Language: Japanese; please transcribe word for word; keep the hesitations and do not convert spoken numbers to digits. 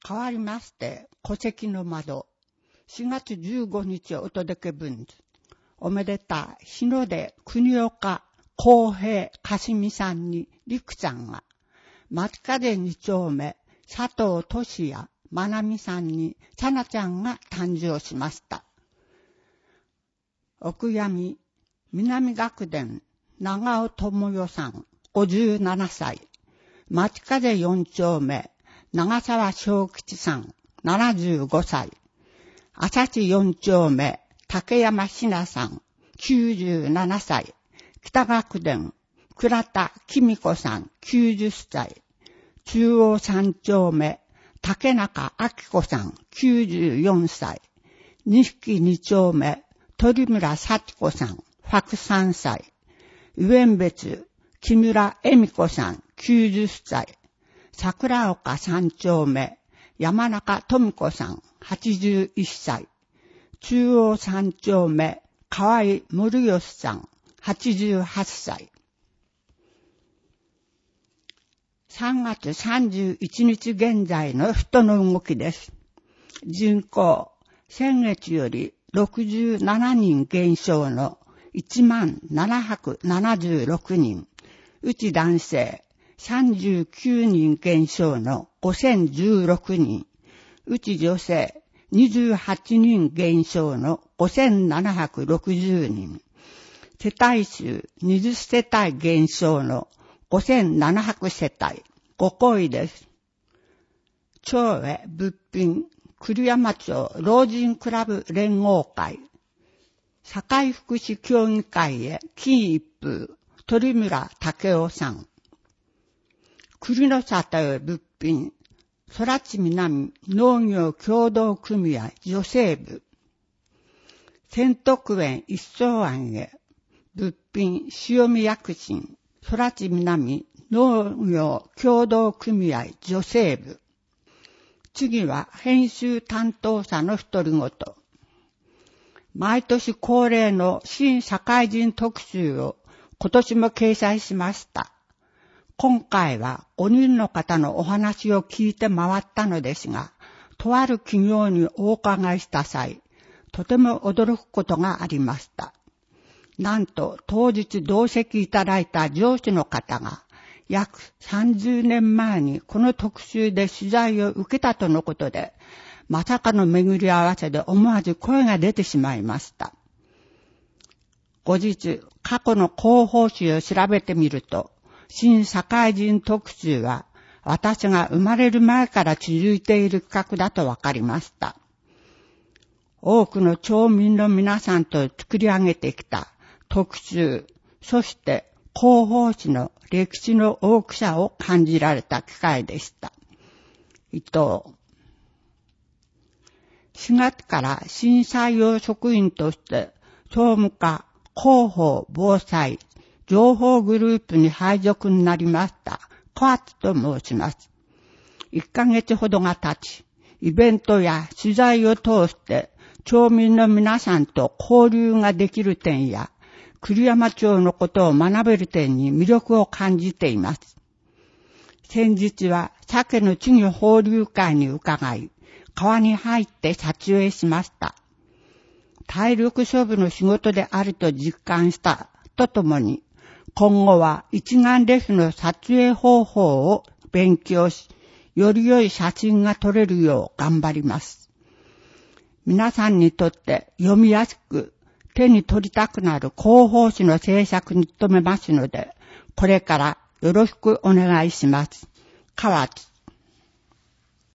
変わりまして、戸籍の窓、しがつじゅうごにちお届け文図、おめでた日の出国岡公平かすみさんに陸ちゃんが、松風に丁目佐藤俊也まなみさんにさなちゃんが誕生しました。奥闇南学殿長尾智代さんごじゅうななさい、松風よん丁目長沢正吉さんななじゅうごさい、朝地よん丁目竹山ひなさんきゅうじゅうななさい、北学殿倉田紀美子さんきゅうじゅっさい、中央さん丁目竹中明子さんきゅうじゅうよんさい、錦に丁目鳥村幸子さんひゃくさんさい、上別木村恵美子さんきゅうじゅっさい、桜岡さん丁目山中富子さんはちじゅういっさい、中央さん丁目河合森吉さんはちじゅうはっさい。さんがつさんじゅういちにち現在の人の動きです。人口、先月よりろくじゅうななにん減少のいちまんななひゃくななじゅうろくにん、うち男性さんじゅうきゅうにん減少のごせんじゅうろくにん、うち女性にじゅうはちにん減少のごせんななひゃくろくじゅうにん、世帯数にじゅっせたい減少のごせんななひゃくせたい、ごこいです。町営物品栗山町老人クラブ連合会、社会福祉協議会へ金一封、鳥村武夫さん。栗の里へ物品、空知南農業協同組合女性部。千徳園一層庵へ物品、塩見薬品、空知南農業協同組合女性部。次は編集担当者の独り言。毎年恒例の新社会人特集を今年も掲載しました。今回はごにんの方のお話を聞いて回ったのですが、とある企業にお伺いした際、とても驚くことがありました。なんと当日同席いただいた上司の方が、約さんじゅうねんまえにこの特集で取材を受けたとのことで、まさかの巡り合わせで思わず声が出てしまいました。後日、過去の広報誌を調べてみると、新社会人特集は私が生まれる前から続いている企画だと分かりました。多くの町民の皆さんと作り上げてきた特集、そして広報誌の歴史の大きさを感じられた機会でした。伊藤。しがつから新採用職員として総務課広報防災情報グループに配属になりました小厚と申します。いっかげつほどが経ち、イベントや取材を通して町民の皆さんと交流ができる点や栗山町のことを学べる点に魅力を感じています。先日は鮭の稚魚放流会に伺い、川に入って撮影しました。体力勝負の仕事であると実感したとともに、今後は一眼レフの撮影方法を勉強し、より良い写真が撮れるよう頑張ります。皆さんにとって読みやすく、手に取りたくなる広報誌の制作に努めますので、これからよろしくお願いします。川津。